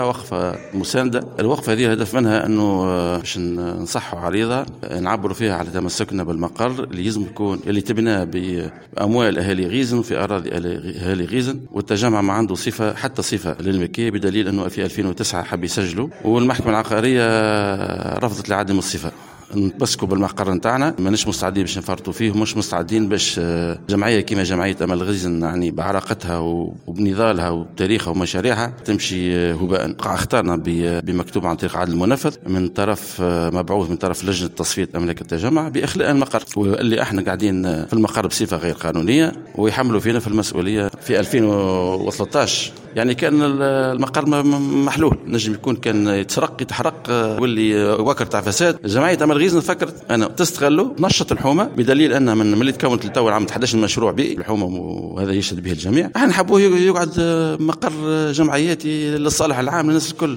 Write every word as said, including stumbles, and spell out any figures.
وقفة مساندة. الوقفة هذه الهدف منها أنه باش نصحوا عريضة نعبروا فيها على تمسكنا بالمقر اللي يلزم يكون اللي تبناه بأموال أهالي غيزن وفي أراضي أهالي غيزن، والتجمع ما عنده صفة حتى صفة للملكية، بدليل أنه في ألفين وتسعة حب يسجلوا والمحكمة العقارية رفضت لعدم الصفة. نتمسكوا بالمقر نتاعنا، ماناش مستعدين باش نفرطوا فيه، مش مستعدين باش جمعيه كيما جمعيه امل غيزن يعني بعراقتها وبنضالها وبتاريخها ومشاريعها تمشي هباء. اخترنا بمكتوب عن طريق عدل المنفذ من طرف مبعوث من طرف لجنه تصفيه املاك التجمع باخلاء المقر، واللي احنا قاعدين في المقر بصفه غير قانونيه ويحملوا فينا في المسؤوليه. في ألفين وثلاثة عشر يعني كان المقر محلول، نجم يكون كان يتسرق يتحرق واللي وكر تاع فساد. جمعيه امل غيزن فكرت انا تستغلوا تنشط الحومه، بدليل ان من ملي تكونت للتو عام أحد عشر مشروع بيئي الحومه وهذا يشهد به الجميع. احنا نحبوه يقعد مقر جمعياتي للصالح العام للناس الكل.